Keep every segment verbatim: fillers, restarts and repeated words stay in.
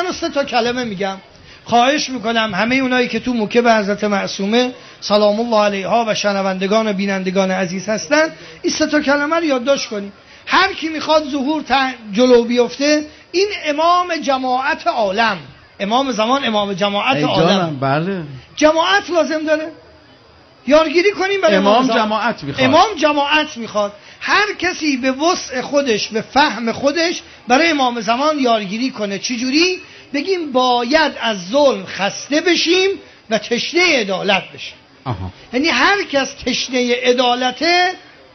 من سه تا کلمه میگم. خواهش میکنم همه اونایی که تو موکب حضرت معصومه سلام الله علیها و شنوندگان و بینندگان عزیز هستن این سه تا کلمه رو یادداشت کنیم. هر کی میخواد ظهور جلو بیفته، این امام جماعت عالم، امام زمان امام جماعت عالم، بله جماعت لازم داره، یارگیری کنیم برای امام امام جماعت میخواد. امام جماعت میخواد. هر کسی به وسع خودش، به فهم خودش برای امام زمان یارگیری کنه. چجوری؟ بگیم باید از ظلم خسته بشیم و تشنه عدالت بشیم. آها. یعنی هر کس تشنه عدالته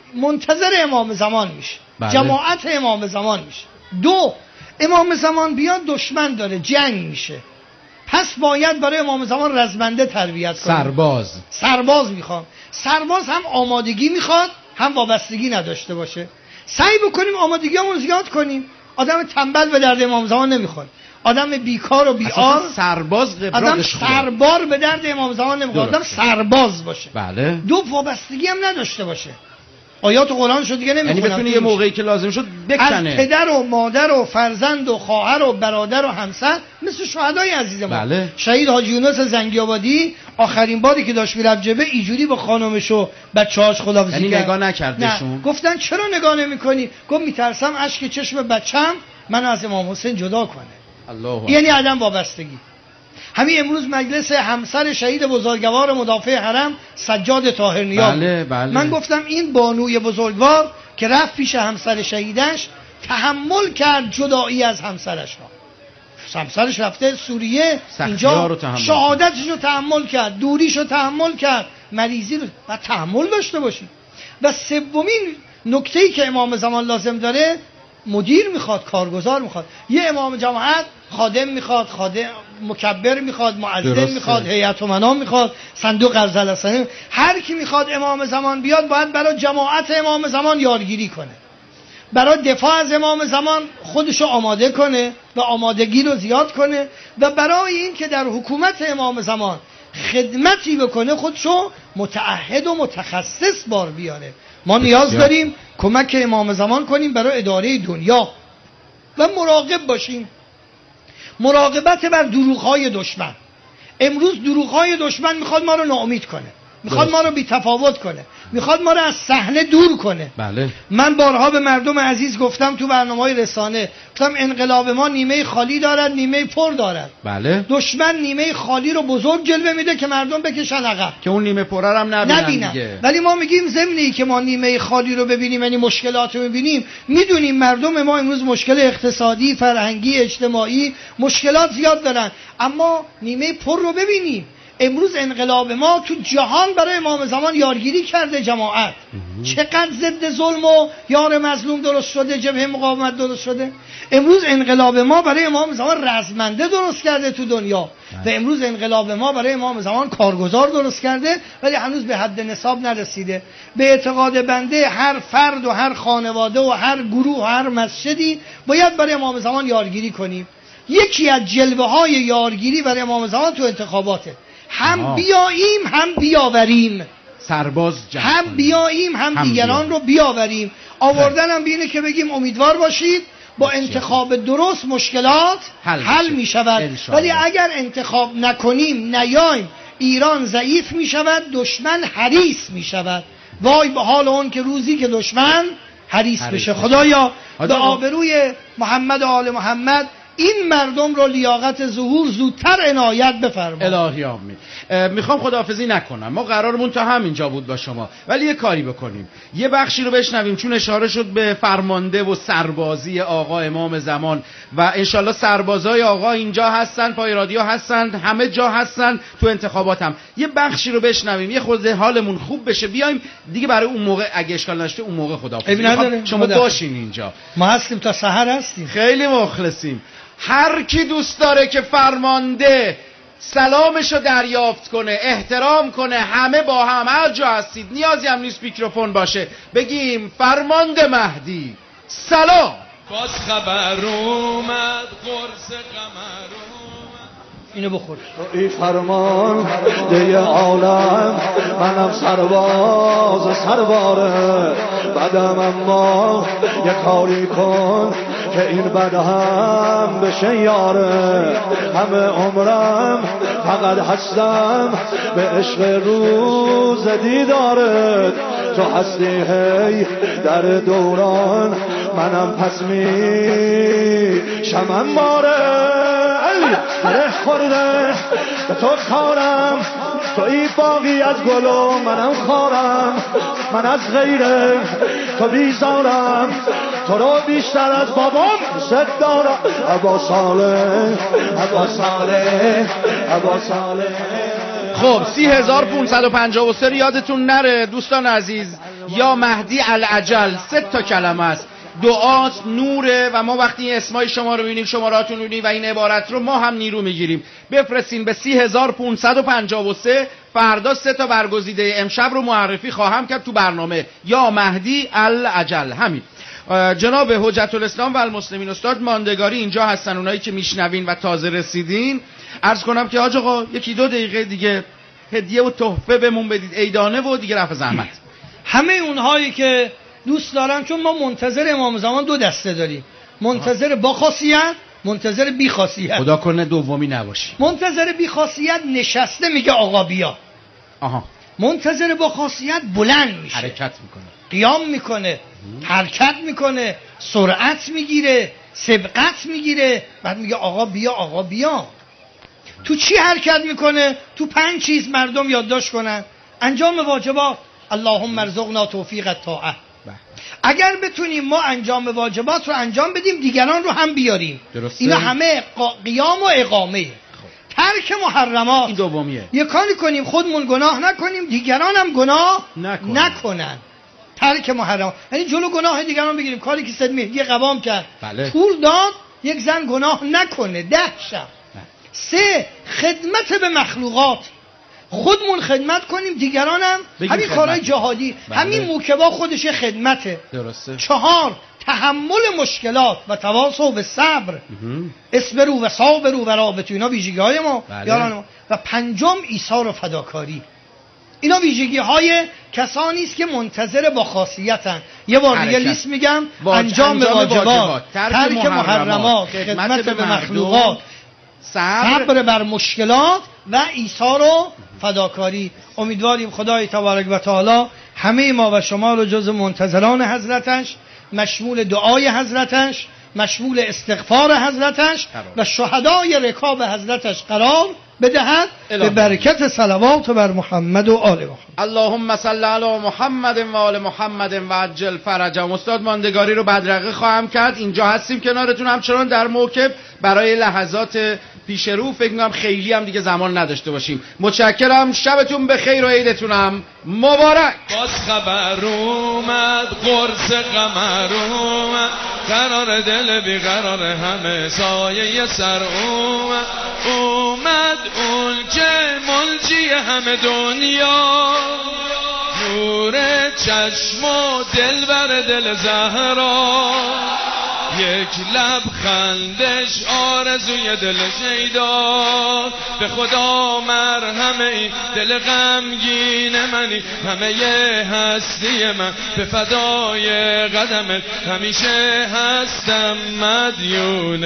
منتظر امام زمان میشه. بله. جماعت امام زمان میشه. دو، امام زمان بیاد دشمن داره، جنگ میشه، پس باید برای امام زمان رزمنده تربیت کنیم. سرباز سرباز میخوام. سرباز هم آمادگی میخواد، هم وابستگی نداشته باشه. سعی بکنیم آمادگیامون زیاد کنیم. آدم تنبل به درد امام زمان نمیخواد، آدم بیکار و بیار، سرباز آدم سربار به درد امام زمان نمیخواد، آدم سرباز باشه. بله. دو، وابستگی هم نداشته باشه. آیات قرآن شو دیگه نمیخونم، یعنی بتونه یه موقعی که لازم شد بکنه. از پدر و مادر و فرزند و خواهر و برادر و همسر، مثل شهدای عزیز ما. بله. شهید حاجی یونس زنگی‌آبادی آخرین باری که داشت میرفت جبهه اینجوری با خانومش و بچه‌هاش خداحافظی کرد. یعنی نگاه نکردشون. نه. گفتن چرا نگاه نمی‌کنی؟ گفت میترسم اشک چشم بچه‌م منو از امام حسین جدا کنه. الله. یعنی عدم وابستگی. همین امروز مجلس همسر شهید بزرگوار مدافع حرم سجاد طاهرنیا، بله بله. من گفتم این بانوی بزرگوار که رفت پیش همسر شهیدش تحمل کرد جدایی از همسرش ها. همسرش رفته سوریه، اینجا شهادتش رو تحمل کرد، دوریش رو تحمل کرد، مریضی رو و تحمل داشته باشید. و سومین نکته‌ای که امام زمان لازم داره، مدیر میخواد، کارگزار میخواد. یه امام جماعت خادم میخواد، خادم مکبر میخواد، معذن میخواد، هیئت امنا میخواد، صندوق ارزلسنه. هر کی میخواد امام زمان بیاد باید برای جماعت امام زمان یارگیری کنه، برای دفاع از امام زمان خودشو آماده کنه و آمادگی رو زیاد کنه، و برای این که در حکومت امام زمان خدمتی بکنه خودشو متعهد و متخصص بار بیاره. ما نیاز داریم کمک امام زمان کنیم برای اداره دنیا و مراقب باشیم. مراقبت بر دروغ‌های دشمن. امروز دروغ‌های دشمن میخواد ما رو ناامید کنه، میخواد ما رو بی تفاوت کنه، میخواد ما رو از صحنه دور کنه. بله. من بارها به مردم عزیز گفتم تو برنامه‌های رسانه، گفتم انقلاب ما نیمه خالی دارد، نیمه پر دارد. بله. دشمن نیمه خالی رو بزرگ جلوه میده که مردم بکشن عقب، که اون نیمه پر رو هم نبینن, نبینن. دیگه. ولی ما میگیم ضمنی که ما نیمه خالی رو ببینیم، یعنی مشکلات رو ببینیم، میدونیم مردم ما امروز مشکل اقتصادی، فرهنگی، اجتماعی، مشکلات زیاد دارن، اما نیمه پر رو ببینیم. امروز انقلاب ما تو جهان برای امام زمان یارگیری کرده. جماعت چقدر ضد ظلم و یار مظلوم درست شده، جبهه مقاومت درست شده. امروز انقلاب ما برای امام زمان رزمنده درست کرده تو دنیا، و امروز انقلاب ما برای امام زمان کارگزار درست کرده، ولی هنوز به حد نصاب نرسیده. به اعتقاد بنده هر فرد و هر خانواده و هر گروه و هر مسجدی باید برای امام زمان یارگیری کنیم. یکی از جلوه های یارگیری برای امام زمان تو انتخاباته. هم آه. بیاییم هم بیاوریم. سرباز جمع هم بیاییم هم, هم دیگران بیا. رو بیاوریم. آوردن هم بینه که بگیم امیدوار باشید با انتخاب درست مشکلات حل, حل می شود. ولی اگر انتخاب نکنیم، نیایم، ایران ضعیف می شود، دشمن حریص می شود. وای به حال اون که روزی که دشمن حریص بشه. خدایا به آبروی محمد و آل محمد این مردم رو لیاقت ظهور زودتر عنایت بفرما. الهی آمین. میخوام خداحافظی نکنم، ما قرارمون تا همینجا بود با شما، ولی یه کاری بکنیم، یه بخشی رو بشنویم، چون اشاره شد به فرمانده و سربازی آقا امام زمان و انشالله سربازای آقا اینجا هستن، پای رادیو هستن، همه جا هستن، تو انتخابات هم. یه بخشی رو بشنویم، یه خود حالمون خوب بشه، بیایم دیگه برای اون موقع اگه اشکال نشه اون موقع خداحافظی. شما باشین اینجا، ما هستیم تا سحر هستیم. خیلی مخلصیم. هر کی دوست داره که فرمانده سلامشو دریافت کنه، احترام کنه، همه با هم هر جا هستید، نیازی هم نیست میکروفون باشه، بگیم فرمانده مهدی سلام. باز خبر اومد، قرص قمر اومد، اینو بخور. ای فرمان ده عالم منم سرباز سرباره بدم اما یه کاری کن که این بد هم بشه یاره همه عمرم فقط هستم به عشق روز دیدارت تو هستی هی در دوران منم پس می شمم باره ره خورده به تو کارم تو ای باقی از گلو منم خارم من از غیره تو بیزارم تو رو بیشتر از بابام ست دارم ابا صالح ابا صالح ابا صالح. خب سی هزار پونصد و پنجاه و سه یادتون نره دوستان عزیز، یا مهدی العجل سه تا کلمه است، دعاست، نوره و ما وقتی اسمای شما رو ببینیم شماراتون رو ببینیم و این عبارت رو ما هم نیرو میگیریم. بفرستین به سی هزار پونصد و پنجاه و سه. فردا سه تا برگزیده امشب رو معرفی خواهم کرد تو برنامه یا مهدی العجل. همین جناب حجت الاسلام و المسلمین استاد ماندگاری اینجا هستن، اونایی که میشنوین و تازه رسیدین. عرض کنم که حاج آقا یکی دو دقیقه دیگه هدیه و تحفه بهمون بدید، عیدانه و دیگه رفع زحمت. همه اونهایی که دوست دارن، چون ما منتظر امام زمان دو دسته داریم، منتظر با خاصیت، منتظر بی خاصیت. خدا کنه دومی نباشی. منتظر بی خاصیت نشسته میگه آقا بیا. آها. منتظر با خاصیت بلند میشه، حرکت میکنه، قیام میکنه، حرکت میکنه، سرعت میگیره، سبقت میگیره، بعد میگه آقا بیا آقا بیا. تو چی حرکت میکنه؟ تو پنج چیز مردم یادداشت کنن. انجام واجبات، اللهم ارزقنا توفیق الطاعه. اگر بتونیم ما انجام واجبات رو انجام بدیم دیگران رو هم بیاریم. درسته. اینا همه قیام و اقامه. ترک محرمات، این دومیه. یه کاری کنیم خودمون گناه نکنیم دیگران هم گناه نکنن, نکنن. ترک محرمات یعنی جلو گناه دیگران بگیریم. کاری که سید مهدی قوام کرد، بله. پول داد یک زن گناه نکنه ده شب. سه، خدمت به مخلوقات، خودمون خدمت کنیم دیگران هم همین کارهای جهادی. بله. همین موکبا خودش خدمته. درسته. چهار، تحمل مشکلات و تواصل به صبر، اصبروا و صابروا و رابطوا، اینا ویژگی های ما. بله. یاران ما. و پنجم ایثار و فداکاری، اینا ویژگی های کسانی است که منتظر با خاصیتن. یه بار دیگه لیست میگم: انجام واجبات، ترک محرمات، خدمت به مخلوقات، صبر بر مشکلات و ایثار و فداکاری. امیدواریم خدای تبارک و تعالی همه ما و شما رو جز منتظران حضرتش، مشمول دعای حضرتش، مشمول استغفار حضرتش و شهدای رکاب حضرتش قرار بدهد به برکت صلوات بر محمد و آل محمد. اللهم صل علی محمد و آل محمد و عجل فرجهم. استاد ماندگاری رو بدرقه خواهم کرد. اینجا هستیم کنارتون همچنان در موکب برای لحظات پیش رو. فکر می‌کنم خیلی هم دیگه زمان نداشته باشیم. متشکرم، شبتون بخیر و عیدتونم مبارک. باز خبر اومد، قرص قمر اومد، قرار دل بیقرار همه سایه سر اومد. اومد اون که ملجی همه دنیا، نور چشم و دل بر دل زهرا، یک لب خندش آرزوی دل شیدا. به خدا مرهم این دل غمگین منی، همه ی هستی من به فدای قدمت، همیشه هستم مدیون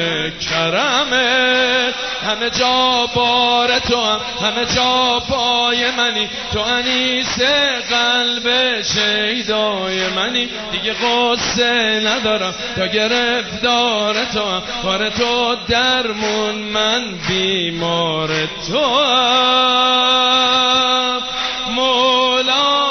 کرمت. همه جا بار تو هم، همه جا پای منی، تو انیس قلب شیدای منی. دیگه قصه ندارم تا گره دار تو هم، بار تو درمون، من بیمار تو هم مولا.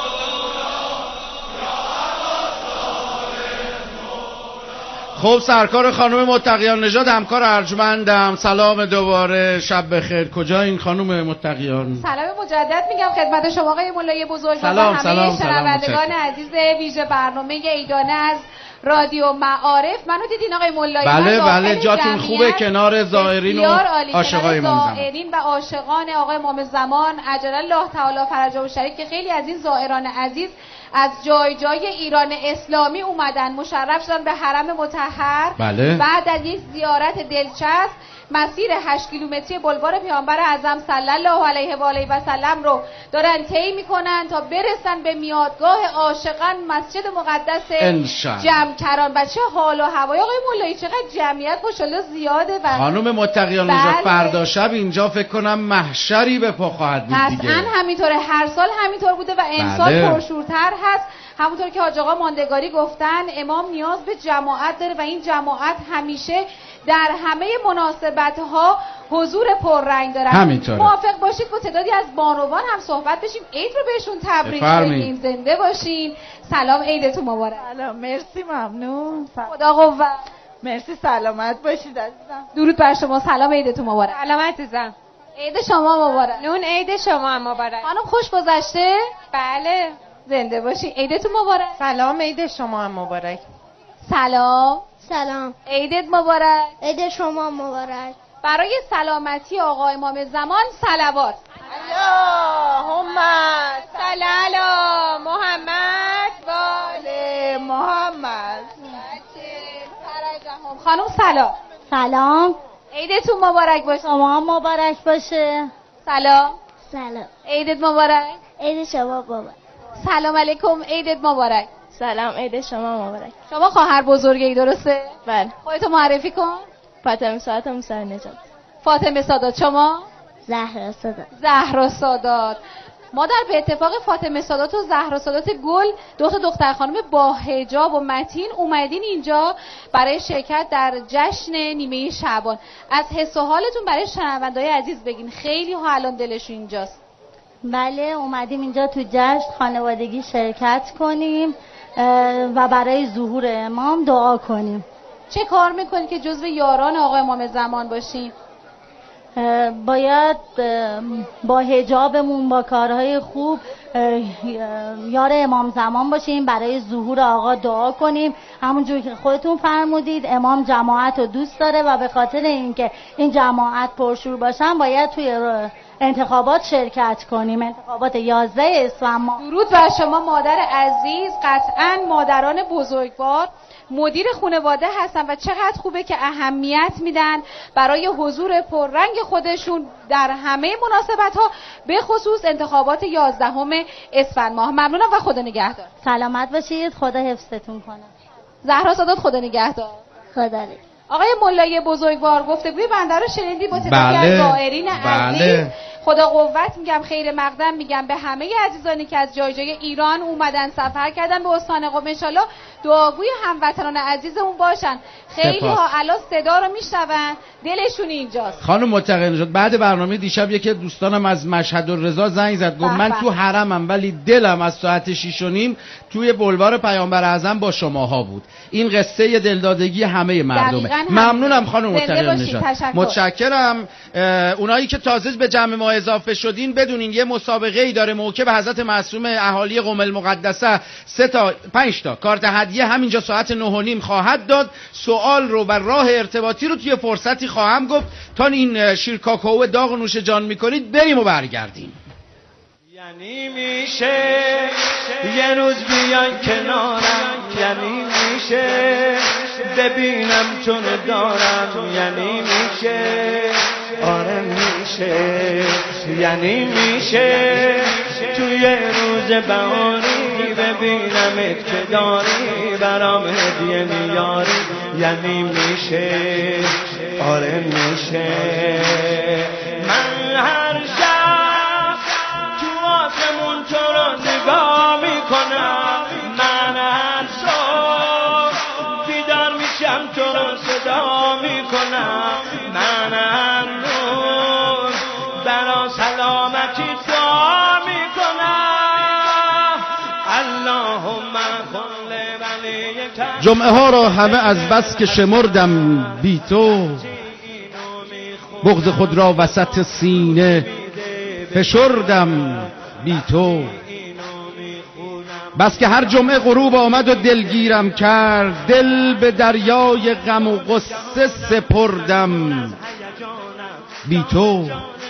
خب سرکار خانم متقیان نژاد، همکار ارجمندم، سلام دوباره، شب بخیر. کجا این خانم متقیان؟ سلام مجدد میگم خدمت شما آقای مولای بزرگ و همه شنوندگان عزیز ویژه برنامه عیدانه از رادیو معارف. منو دیدین آقای مولایی؟ بله بله، جاتون خوبه کنار زائرین و عاشقای امام زمان. زائرین و عاشقان آقای امام زمان عجل الله تعالی فرجه و شریف که خیلی از این زائران عزیز از جای جای ایران اسلامی اومدن، مشرف شدن به حرم مطهر. بله. بعد از یک زیارت دلچسب مسیر هشت کیلومتری بلوار پیامبر اعظم صلی الله علیه و آله و سلم رو دارن طی میکنن تا برسن به میادگاه عاشقان مسجد مقدس جمکران. و چه حال و هوای آقای مولایی، چقدر جمعیت ماشاءالله زیاده. و خانم متقیان اونجا فردا شب اینجا فکر کنم محشری به پا خواهد بود دیگه. قطعاً همینطوره، هر سال همینطور بوده و امسال بله. پرشورتر هست. همونطور که حاج آقا ماندگاری گفتن امام نیاز به جماعت داره و این جماعت همیشه در همه مناسبت‌ها حضور پررنگ داره. همینطوره. موافق باشید با تعدادی از بانوان هم صحبت بشیم، عید رو بهشون تبریک بگیم. زنده باشین. سلام، عیدتون مبارک. سلام، مرسی، ممنون. خدا قوت. مرسی، سلامت باشید عزیزم. درود بر شما. سلام، عیدتون مبارک. سلام عزیزم. عید شما مبارک. نون عید شما هم مبارک. خانم خوش گذشته؟ بله. زنده باشین. عیدتون مبارک. سلام، عید شما هم مبارک. سلام. سلام. عیدت مبارک. عید شما مبارک. برای سلامتی آقا امام زمان صلوات. اللهم صل علی محمد و آل محمد. خانم سلام. سلام. عیدتون مبارک باشه. شما هم مبارک باشه. سلام. سلام. عیدت مبارک. عید شما مبارک. سلام علیکم. عیدت مبارک. سلام، عید شما مبارک. شما خواهر بزرگی درسته؟ بله. خودتو معرفی کن. فاطمه سادات موسی نژاد. فاطمه سادات. شما؟ زهرا سادات. زهرا سادات. ما در به اتفاق فاطمه سادات و زهرا سادات گل دو تا دختر خانم با حجاب و متین اومدین اینجا برای شرکت در جشن نیمه شعبان. از حس و حالتون برای شنونده‌های عزیز بگین. خیلی ها الان دلشون اینجاست. بله، اومدیم اینجا تو جشن خانوادگی شرکت کنیم و برای ظهور امام دعا کنیم. چه کار میکنید که جزو یاران آقا امام زمان باشین؟ باید با حجابمون با کارهای خوب یار امام زمان باشیم، برای ظهور آقا دعا کنیم. همونجور که خودتون فرمودید امام جماعت رو دوست داره و به خاطر اینکه این جماعت پرشور باشن باید توی انتخابات شرکت کنیم، انتخابات یازده اسفند ماه. درود بر شما مادر عزیز. قطعاً مادران بزرگوار مدیر خانواده هستن و چقدر خوبه که اهمیت میدن برای حضور پررنگ خودشون در همه مناسبت‌ها، به خصوص انتخابات یازدهم اسفند ماه. ممنونم و خدا نگهدار. سلامت باشید، خدا حفظتون کنه. زهرا سادات خدا نگهدار. خدا نگهدار. آقای ملایی بزرگوار گفتگوی بنده رو شنیدی با تعدادی بله. از زائرین عزیز. بله. خدا قوت میگم، خیر مقدم میگم به همه عزیزانی که از جای جای ایران اومدن سفر کردن به استان قم. ان شاءالله دعاگوی هموطنان عزیزمون باشن. خیلی ها الان صدا رو میشنون، دلشون اینجاست. خانم متقیان نژاد بعد برنامه دیشب یکی دوستانم از مشهد الرضا زنگ زد گفت من تو حرمم ولی دلم از ساعت شیش و نیم توی بلوار پیامبر اعظم با شماها بود. این قصه دلدادگی همه مردمه. ممنونم خانم متقیان نژاد. متشکرم. اونایی که تازه به جمع ما اضافه شدین بدونین یه مسابقه ای داره موکب حضرت معصوم اهالی قم المقدسه. سه تا پنج تا کارت هدیه همینجا ساعت نه و نیم خواهد داد. سوال رو و راه ارتباطی رو توی فرصتی خواهم گفت. تا این شیر کاکائو داغ نوش جان میکنید بریم و برگردیم. یعنی میشه یه روز بیان کنارم، یعنی میشه ببینم چون دارم، یعنی میشه آره میشه، یعنی میشه توی روز بهاری ببینمت که داری برام هدیه میاری، یعنی میشه آره میشه. من هر شب تو آسمون تو رو نگاه میکنم، من هر صبح بیدار میشم تو رو صدا میکنم، من هر روز برا سلامتی دعا میکنم. اللهم کل ولیک. جمعه ها را همه از بس که شمردم بی تو، بغض خود را وسط سینه فشردم بی تو. بس که هر جمعه غروب آمد و دلگیرم کرد، دل به دریای غم و غصه سپردم بی تو.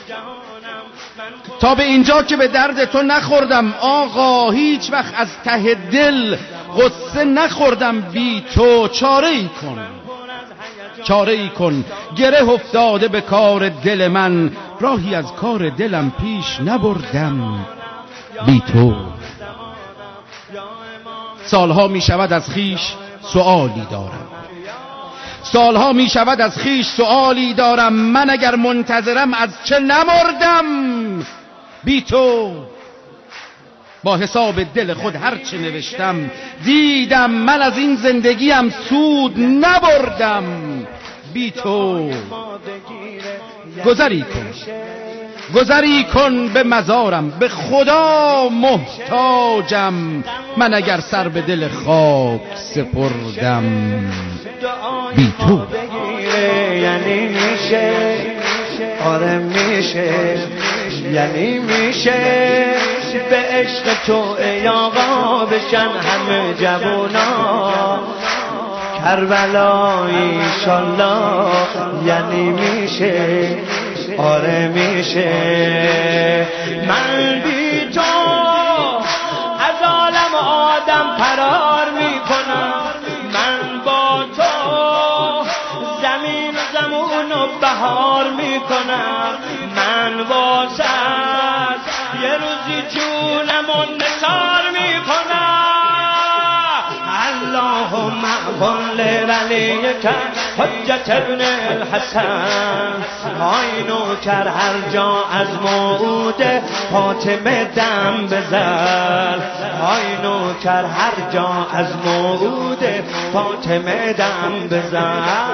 تا به اینجا که به درد تو نخوردم آقا، هیچ وقت از ته دل غصه نخوردم بی تو. چاره ای کن چاره ای کن. گره افتاده به کار دل من، راهی از کار دلم پیش نبردم بی تو. سالها می شود از خیش سؤالی دارم، سالها می شود از خیش سؤالی دارم، من اگر منتظرم از چه نمردم بی تو. با حساب دل خود هر چه نوشتم، دیدم من از این زندگیم سود نبردم بی تو. گذری کن، گذری کن به مزارم، به خدا محتاجم، من اگر سر به دل خاک سپردم بی تو. یعنی میشه، آره میشه، یعنی میشه به عشق تو ای آقا بشن همه جوونا کربلا ایشالله. یعنی میشه، آره میشه، من بی تو از عالم آدم فرار میکنم، من با تو زمین و زمون و بهار میکنم، من واسه یه روزی جونمو نثار میکنم. اللهم کل ولیک حجت ابن الحسن، های نوکر هر جا از موعود فاطمه دم بزن، های نوکر هر جا از موعود فاطمه دم بزن.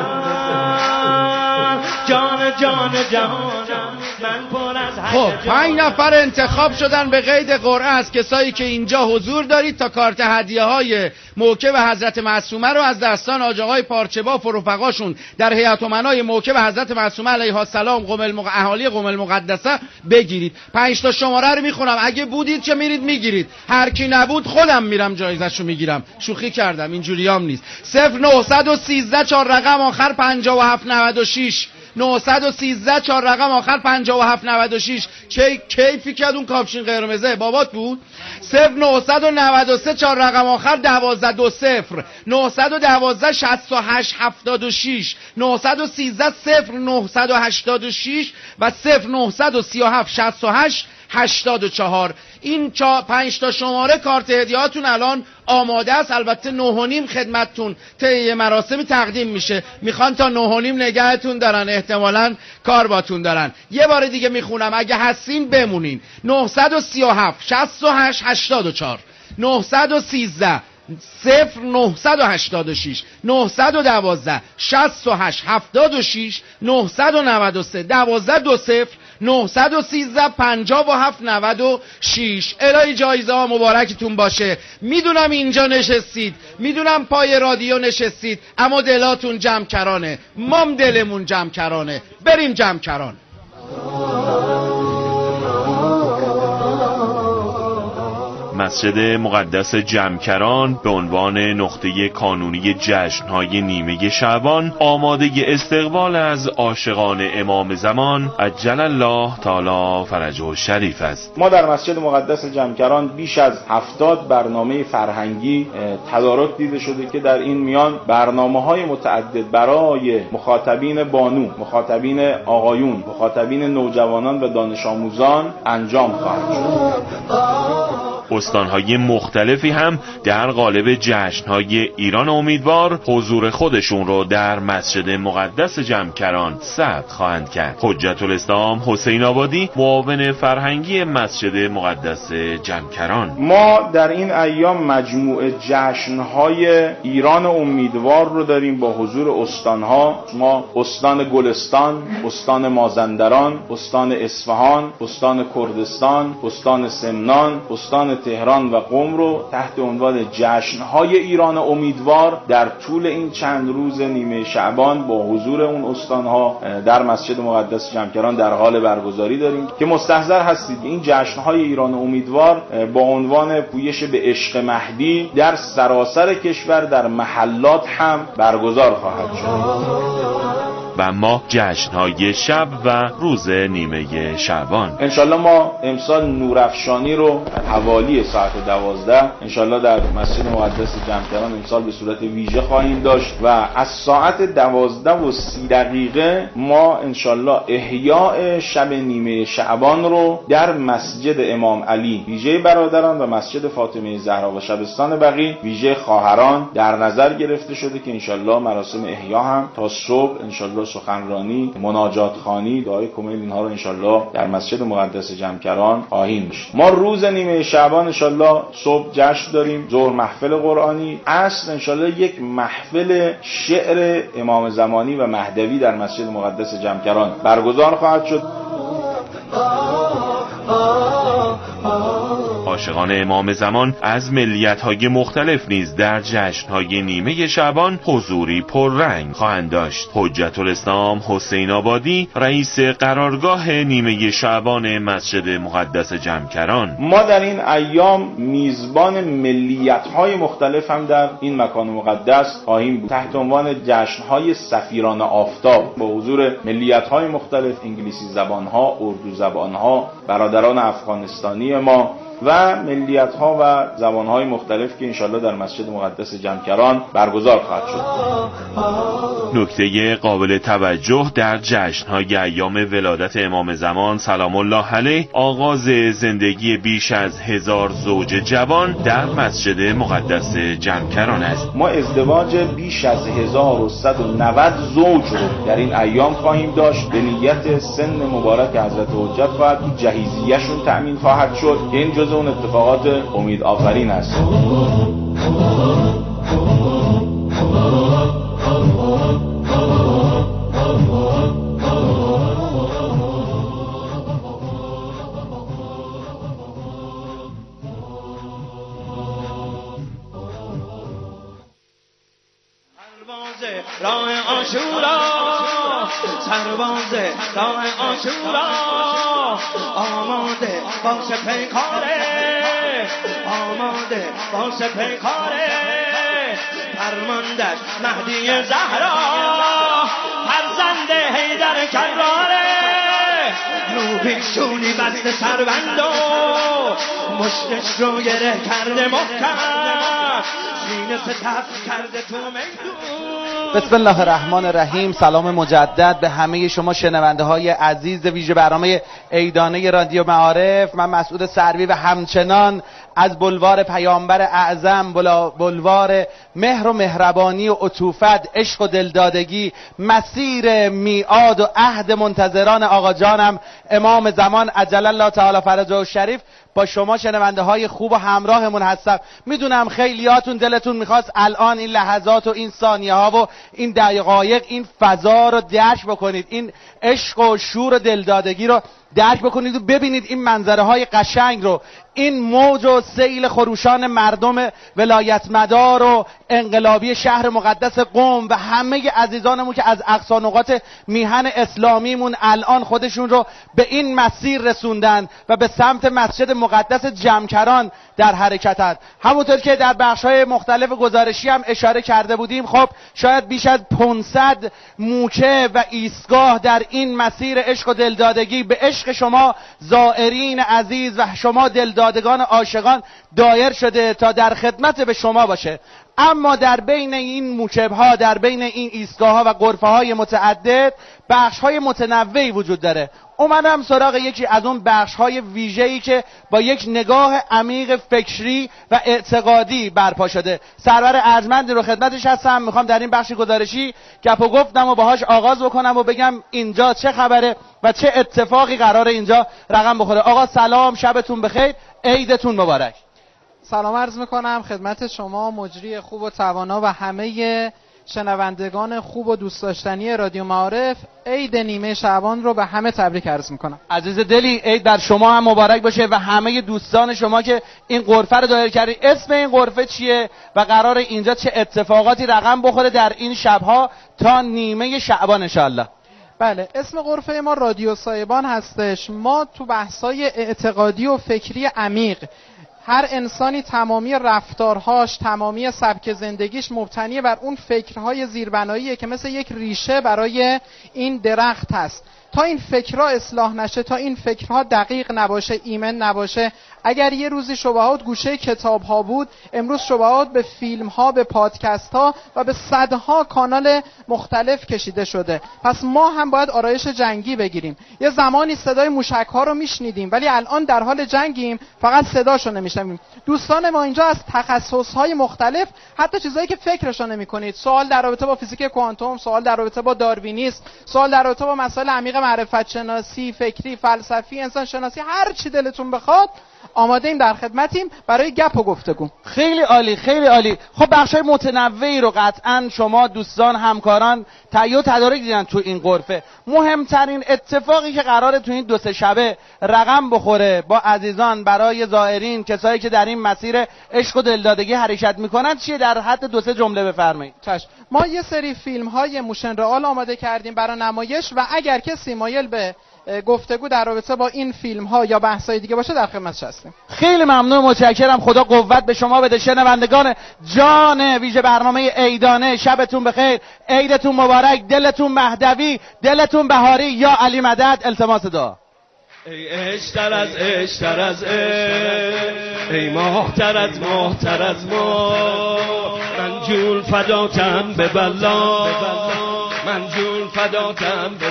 جان جان جهانم من پر از خب پنج نفر انتخاب شدن به قید قرعه از کسایی که اینجا حضور دارید تا کارت هدیه های موکب حضرت معصومه رو از دستان آج آقای پارچه‌باف و رفقاشون در هیئت امنای موکب حضرت معصومه علیها السلام قم المق... اهالی قم المقدسه بگیرید. پنج تا شماره رو میخونم، اگه بودید که میرید میگیرید، هر کی نبود خودم میرم جایزه‌شو میگیرم. شوخی کردم، اینجوریام نیست. صفر نه یک سه چهار رقم آخر پنجاه و هفت نود و شش، نه یک سه چهار رقم آخر پنجاه و هفت نود و شش. چه کیفی کرد اون کاپشین قرمزه، بابات بود. صفر نه نه سه چهار رقم آخر دوازده دو صفر، نه یک دو شصت و هشت هفتاد و شش، نه یک سه صفر نه هشت شش و صفر نه سه هفت شصت و هشت هشتاد و چهار. این چا پنج تا شماره کارت هدیهاتون الان آماده است. البته نه و نیم خدمتتون طی مراسمی تقدیم میشه. میخوان تا نه و نیم نگهتون دارن، احتمالاً کار باتون دارن. یه بار دیگه میخونم اگه هستین بمونین. نه سه هفت شصت و هشت هشتاد و چهار، نه یک سه صفر نه هشت شش، نه یک دو شصت و هشت هفتاد و شش، نه نه سه دوازده دو صفر، نه یک سه پنجاه و هفت نود و شش. الهی جایزه ها مبارکتون باشه. میدونم اینجا نشستید، میدونم پای رادیو نشستید، اما دلاتون جمع کرانه، مام دلمون جمع کرانه. بریم جمع کران. مسجد مقدس جمکران به عنوان نقطه کانونی جشن‌های نیمه شعبان آماده استقبال از عاشقان امام زمان عجل الله تعالی فرجه الشریف است. ما در مسجد مقدس جمکران بیش از هفتاد برنامه فرهنگی تدارک دیده شده که در این میان برنامه‌های متعدد برای مخاطبین بانو، مخاطبین آقایون، مخاطبین نوجوانان و دانش آموزان انجام خواهد شد. استانهای مختلفی هم در قالب جشنهای ایران امیدوار حضور خودشون رو در مسجد مقدس جمکران ثبت خواهند کرد. حجت الاسلام حسین آبادی، معاون فرهنگی مسجد مقدس جمکران: ما در این ایام مجموعه جشنهای ایران امیدوار رو داریم با حضور استانها. ما استان گلستان، استان مازندران، استان اصفهان، استان کردستان، استان سمنان، استان تهران و قم رو تحت عنوان جشن‌های ایران امیدوار در طول این چند روز نیمه شعبان با حضور اون استان‌ها در مسجد مقدس جمکران در حال برگزاری داریم که مستحضر هستید این جشن‌های ایران امیدوار با عنوان پویش به عشق مهدی در سراسر کشور در محلات هم برگزار خواهد شد. و اما جشن‌های شب و روز نیمه شعبان. انشالله ما امسال نورافشانی رو حوالی ساعت دوازده انشالله در مسجد مقدس جمکران امسال به صورت ویژه خواهیم داشت و از ساعت دوازده و سی دقیقه ما انشالله احیاء شب نیمه شعبان رو در مسجد امام علی ویژه برادران و مسجد فاطمه زهرا و شبستان بقیع ویژه خواهران در نظر گرفته شده که انشالله مراسم احیا هم تا صبح انشالله سخنرانی، مناجات خوانی، دعای کمیل اینها رو انشالله در مسجد مقدس جمکران خواهیم داشت. ما روز نیمه شعبان انشالله صبح جشن داریم، ظهر محفل قرآنی، عصر انشالله یک محفل شعر امام زمانی و مهدوی در مسجد مقدس جمکران برگزار خواهد شد. عاشقان امام زمان از ملیت‌های مختلف نیز در جشن‌های نیمه شعبان حضوری پررنگ خواهند داشت. حجت الاسلام حسین آبادی رئیس قرارگاه نیمه شعبان مسجد مقدس جمکران: ما در این ایام میزبان ملیت‌های مختلف هم در این مکان مقدس خواهیم بود تحت عنوان جشن‌های سفیران آفتاب با حضور ملیت‌های مختلف، انگلیسی زبان‌ها، اردو زبان‌ها، برادران افغانستانی ما و ملیت‌ها و زبان‌های مختلف که انشالله در مسجد مقدس جمکران برگزار خواهد شد. نکته قابل توجه در جشن‌های ایام ولادت امام زمان سلام الله علیه آغاز زندگی بیش از هزار زوج جوان در مسجد مقدس جمکران است. ما ازدواج بیش از هزار و صد و نود زوج رو در این ایام خواهیم داشت به نیت سن مبارک حضرت حجت خواهد بود، جهیزیه‌شون تأمین خواهد شد که این جزء اون اتفاقات امید آفرین است. راه عاشورا سرباز راه عاشورا آماده باشه پیکاره آماده باشه پیکاره فرماندش مهدی زهرا فرزند حیدر کراره رو پیشونی بسته سربند و مشتش رو گره کرده محکم سینه ستف کرده تو میدون. بسم الله الرحمن الرحیم. سلام مجدد به همه شما شنونده های عزیز ویژه برنامه عیدانه رادیو معارف. من مسعود سروی و همچنان از بلوار پیامبر اعظم، بلوار مهر و مهربانی و عطوفت، عشق و دلدادگی، مسیر میعاد و عهد منتظران آقا جانم امام زمان عجل الله تعالی فرجه الشریف با شما شنونده های خوب و همراهمون هستم. میدونم خیلیاتون دلتون میخواست الان این لحظات و این ثانیه ها و این دقایق این فضا رو درک بکنید، این عشق و شور و دلدادگی رو درک بکنید و ببینید این منظره های قشنگ رو، این موج و سیل خروشان مردم ولایت مدار و انقلابی شهر مقدس قم و همه عزیزانمون که از اقصا نقاط میهن اسلامیمون الان خودشون رو به این مسیر رسوندن و به سمت مسجد مقدس جمکران در حرکتند. همونطور که در بخش‌های مختلف گزارشی هم اشاره کرده بودیم، خب شاید بیش از پانصد موچه و ایستگاه در این مسیر عشق و دلدادگی به عشق شما زائرین عزیز و شما دلدادگان عاشقان دایر شده تا در خدمت به شما باشه. اما در بین این موکب‌ها، در بین این ایستگاه‌ها و غرفه‌های متعدد بخش‌های متنوعی وجود داره. اومدم سراغ یکی از اون بخش‌های ویژه‌ای که با یک نگاه عمیق فکری و اعتقادی برپا شده. سرور ارجمندی رو خدمتش هستم. میخوام در این بخش گزارشی گپ و گفتم و باهاش آغاز بکنم و بگم اینجا چه خبره و چه اتفاقی قراره اینجا رقم بخوره. آقا سلام، شبتون بخیر، عیدتون مبارک. سلام عرض میکنم خدمت شما مجری خوب و توانا و همه شنوندگان خوب و دوست داشتنی رادیو معارف. عید نیمه شعبان رو به همه تبریک عرض میکنم. عزیز دلی، عید بر شما هم مبارک باشه و همه دوستان شما که این غرفه رو دایر کردید. اسم این غرفه چیه و قرار اینجا چه اتفاقاتی رقم بخوره در این شبها تا نیمه شعبان انشالله؟ بله، اسم غرفه ما رادیو سایبان هستش. ما تو بحث‌های اعتقادی و فکری عمیق هر انسانی تمامی رفتارهاش، تمامی سبک زندگیش مبتنی بر اون فکرهای زیربناییه که مثل یک ریشه برای این درخت هست. تا این فکرها اصلاح نشه، تا این فکرها دقیق نباشه، ایمن نباشه، اگر یه روزی شبهات گوشه کتاب ها بود، امروز شبهات به فیلم ها، به پادکست ها و به صدها کانال مختلف کشیده شده. پس ما هم باید آرایش جنگی بگیریم. یه زمانی صدای موشک ها رو میشنیدیم، ولی الان در حال جنگیم، فقط صداشو نمیشنویم. دوستان ما اینجا از تخصص های مختلف، حتی چیزایی که فکرشو نمیکنید، سوال در رابطه با فیزیک کوانتوم، سوال در رابطه با داروینیسم، سوال در رابطه با مسائل عمیق معرفت شناسی، فکری، فلسفی، انسان شناسی، هر چی دلتون بخواد آماده ایم، در خدمتیم برای گپ و گفتگو. خیلی عالی، خیلی عالی. خب بخشای متنوعی رو قطعا شما دوستان، همکاران تهیه و تدارک دیدن تو این غرفه. مهمترین اتفاقی که قراره تو این دو سه شبه رقم بخوره با عزیزان، برای زائرین، کسایی که در این مسیر عشق و دلدادگی حرکت میکنن، چیه؟ در حد دو سه جمله بفرمایید. چشم. ما یه سری فیلم های موشن رئال آماده کردیم برای نمایش و اگر کسی مایل به گفتگو در رابطه با این فیلم ها یا بحث های دیگه باشه در خدمتش هستیم. خیلی ممنون، متشکرم. خدا قوت به شما بده. شنوندگان جان ویژه برنامه عیدانه، شبتون بخیر، عیدتون مبارک، دلتون مهدوی، دلتون بهاری، یا علی مدد. التماس دعا. ای عشق‌تر از عشق‌تر از عشق، ای ماه‌تر از ماه‌تر از ماه، من جون فداتم به والله، من جون فداتم به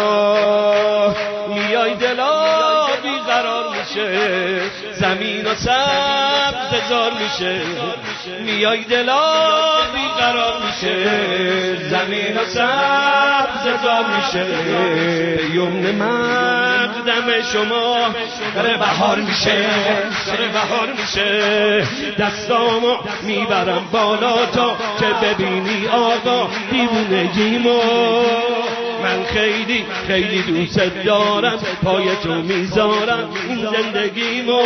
والله. میای دلا بیقرار میشه، زمین و سبز زار میشه، میای دلا بیقرار میشه، زمین و سبز زار میشه. یمن مقدم شما داره بهار میشه، داره بهار میشه. دستامو میبرم بالا تا که ببینی آقا دیوونگیمو. من خیلی خیلی دوست دارم، پای تو میذارم این زندگیمو.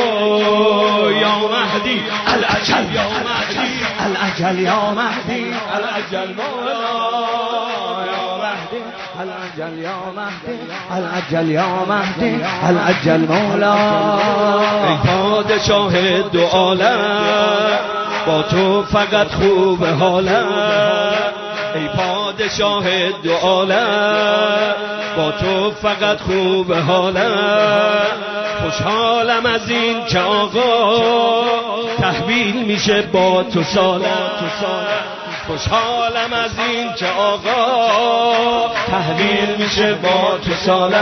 یا مهدی العجل، یا مهدی العجل، یا مهدی العجل مولا. یا مهدی العجل، یا مهدی العجل، یا مهدی العجل مولا. ای پادشاه دو عالم، با تو فقط خوب حالم. ای پادشاه دو عالم، با تو فقط خوب حالم. خوشحالم از این که آقا تحویل میشه با تو سالم. خوشحالم از این که آقا تحویل میشه با تو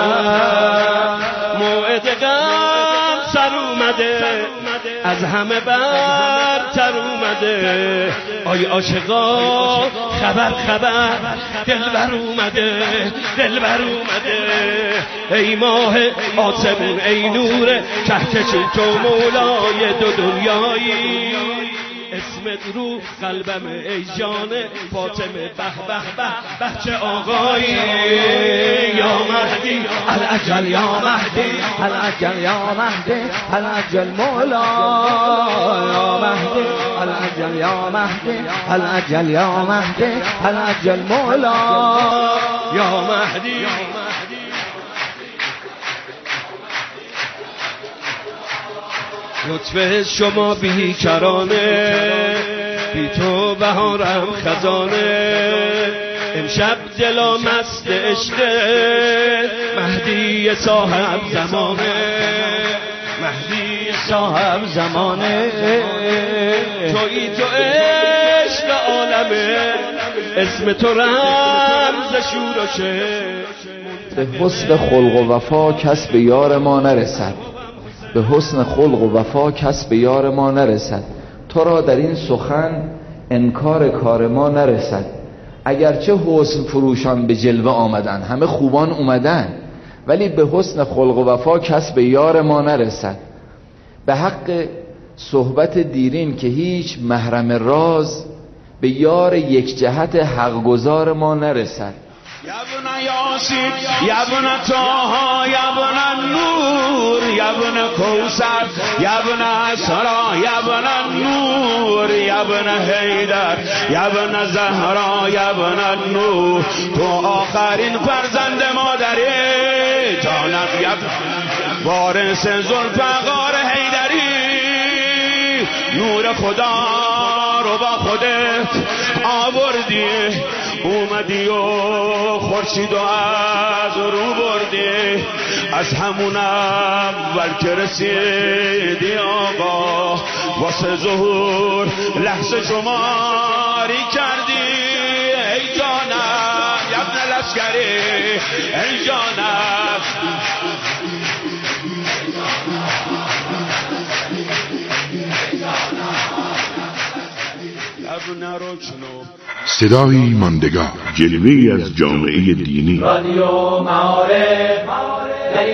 سالم. موعد غم سر اومده، از همه برتر اومده. آی عاشقا خبر خبر، دلبر اومده، دلبر اومده. ای ماه آسمون، ای نور کهکشون، تو مولای دو دنیایی. اسمت رو قلبم ای جان فاطمه، به به به به چه آقایی. یا مهدی العجل، یا مهدی العجل، یا مهدی العجل مولا. یا مهدی العجل، یا مهدی العجل، یا مهدی العجل مولا. یا مهدی لطف شما بیکرانه، بی تو بهارم خزانه. امشب دلا مست عشقه، مهدی صاحب زمانه، مهدی صاحب زمانه. تویی تو عشق عالمه، اسم تو رمز شور و شعر. به حسن خلق و وفا کس به یار ما نرسد، به حسن خلق و وفا کس به یار ما نرسد. تو را در این سخن انکار کار ما نرسد. اگرچه حسن فروشان به جلوه آمدن، همه خوبان اومدن، ولی به حسن خلق و وفا کس به یار ما نرسد. به حق صحبت دیرین که هیچ محرم راز، به یار یک جهت حق گزار ما نرسد. یبن یاسین، یبن طه، یبن نور، یبن کوثر، یبن اسرا، یبن نور، یبن حیدر، یبن زهرا، یبن نور. تو آخرین فرزند مادری، جانم یبن وارث ذوالفقار حیدری. نور خدا رو با خودت آوردی، اومدی و خورشید و از رو بردی، از همون اول که رسیدی آقا واسه ظهور لحظه شماری کردی. ای جانم یبن لشکری، ای جانم صدایی ماندگار، جلوه‌ای از جامعه دینی. رادیو معارف